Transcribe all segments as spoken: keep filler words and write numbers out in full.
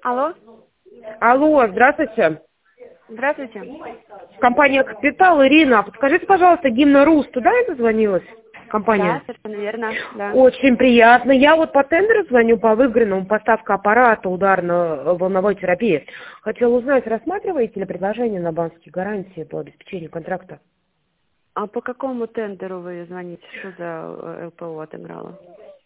Алло. Алло, здравствуйте. Здравствуйте. Компания «Капитал», Ирина. Подскажите, пожалуйста, Гимна Рус, туда я дозвонилась? Компания? Да, совершенно верно, да. Очень приятно. Я вот по тендеру звоню по выигранному, поставка аппарата ударно-волновой терапии. Хотела узнать, рассматриваете ли предложение на банковские гарантии по обеспечению контракта? А по какому тендеру вы звоните? Что за ЛПО отыграла?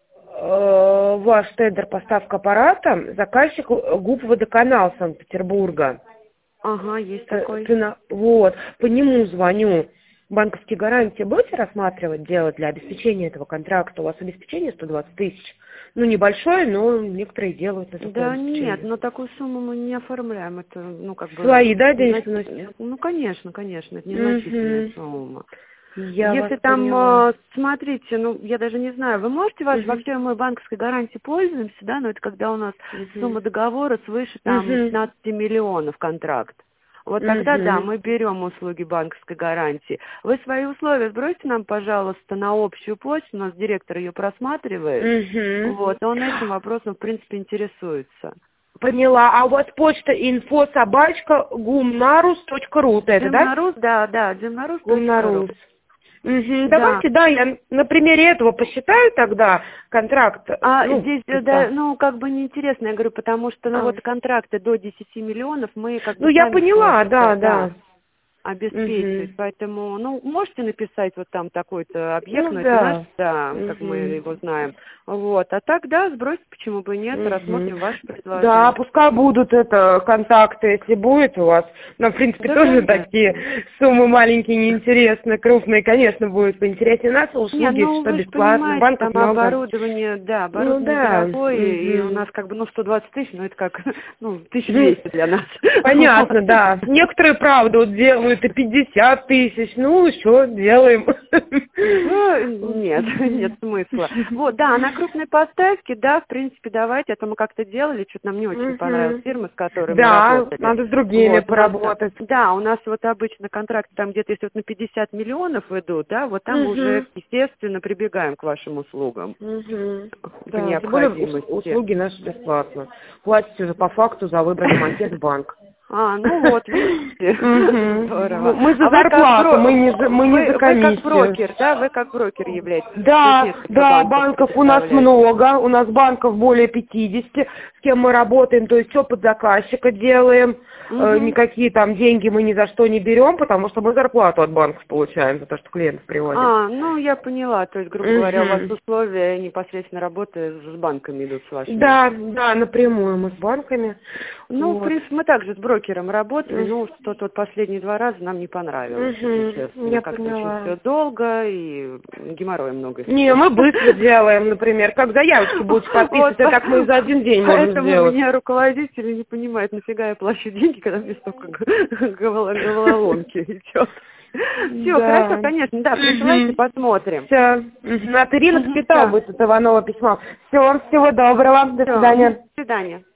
Э, Ваш тендер поставка аппарата, заказчик ГУП «Водоканал» Санкт-Петербурга. Ага, есть Э, такой. Цена, вот, по нему звоню. Банковские гарантии будете рассматривать, делать для обеспечения этого контракта? У вас обеспечение сто двадцать тысяч. Ну, небольшое, но некоторые делают на такое Да обеспечение. нет, но такую сумму мы не оформляем. Это, ну, как бы... Свои, да, незнач- денежные? Ну, конечно, конечно, это незначительная Угу. сумма. Я Если вас там, поняла. э, смотрите, ну, я даже не знаю, вы можете, ваш, Угу. вообще мы банковской гарантией пользуемся, да, но это когда у нас Угу. сумма договора свыше там Угу. пятнадцать миллионов контракт. Вот тогда, да, Угу. мы берем услуги банковской гарантии. Вы свои условия сбросьте нам, пожалуйста, на общую почту, у нас директор ее просматривает, Угу. вот, и он этим вопросом, в принципе, интересуется. Поняла. А у вас почта инфо собачка гумнарус точка ру, это, да? Димнарус, да, да, димнарус точка ру. Гумнарус. Угу. Да. Давайте, да, я на примере этого посчитаю тогда контракт. А Ну, здесь, э, да, да. ну, как бы неинтересно, я говорю, потому что, ну, А. вот контракты до десяти миллионов мы как Ну, бы я сами поняла, сможем, да, да, да. обеспечивать. Угу. Поэтому, ну, можете написать вот там такой-то объект, Ну, но это наш, да. да, как мы Угу. его знаем. Вот. А так, да, сбросьте, почему бы и нет, Угу. рассмотрим ваше Да, предложение. пускай будут это контакты, если будет у вас. Нам, в принципе, Да, тоже конечно. такие суммы маленькие, неинтересные, крупные, конечно, будет поинтереснее нас. Не, Услуги, ну что вы же бесплатно, понимаете, банков там много. оборудование, да, Ну оборудование да. дорогое, и у Угу. нас как бы, ну, сто двадцать тысяч, ну, это как, ну, тысяча двести для нас. Понятно, да. Некоторые, правда, вот делают и пятьдесят тысяч. Ну, что делаем? Ну, нет, нет смысла. Вот, да, на крупной поставке, да, в принципе, давайте, это мы как-то делали, что-то нам не очень понравилась Мгм. фирма, с которой мы Да, работали. надо с другими Вот, у нас, поработать. да, у нас вот обычно контракты там где-то, если вот на пятьдесят миллионов идут, да, вот там мы уже, Мгм. естественно, прибегаем к вашим услугам Мгм. по Да, тем более ус- необходимости. услуги наши бесплатно. Платите уже по факту за выбранный макет в банк. А, ну вот, видите, Мгм. здорово. Мы за А вы как зарплату, мы бро... не за, мы не за вы, вы как комиссию. брокер, да, вы как брокер являетесь? То есть Да, несколько да, банков банков у нас представляете? много, у нас банков более пятидесяти, с кем мы работаем, то есть все под заказчика делаем, э, Угу. никакие там деньги мы ни за что не берем, потому что мы зарплату от банков получаем за то, что клиентов приводим. А, ну я поняла, то есть, грубо говоря, у вас Мгм. условия непосредственно работы с банками идут с вашими. Да, да, напрямую мы с банками. Ну, в Вот. принципе, мы также с брокером работали, М. ну, что-то вот последние два раза нам не понравилось, если Мгм. честно. Я Как-то очень поняла. все долго и геморроя много, если Не, честно. мы быстро делаем, например, как заявочки будете Вот, подписывать, а так мы и за один день можем поэтому сделать. меня руководители не понимают, нафига я плачу деньги, когда мне столько г- голово- головоломки идет. Все, хорошо, Да. конечно, да, присылайте, посмотрим. Все. От Ирины Капитал Все, будет от Иванова письмо. Все, всего доброго. До все, до свидания. свидания.